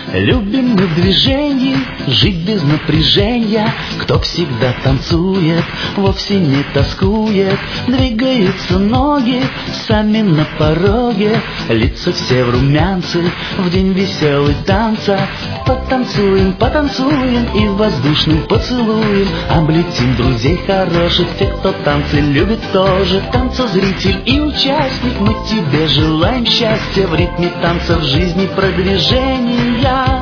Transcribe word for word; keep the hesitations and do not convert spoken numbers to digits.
Любим мы в движении, жить без напряжения. Кто всегда танцует, вовсе не тоскует. Двигаются ноги сами на пороге, лица все в румянце, в день веселый танца. Потанцуем, потанцуем и воздушным поцелуем облетим друзей хороших, тех, кто танцы любит тоже. Танцезритель и участник, мы тебе желаем счастья в ритме танца, в жизни продвижения.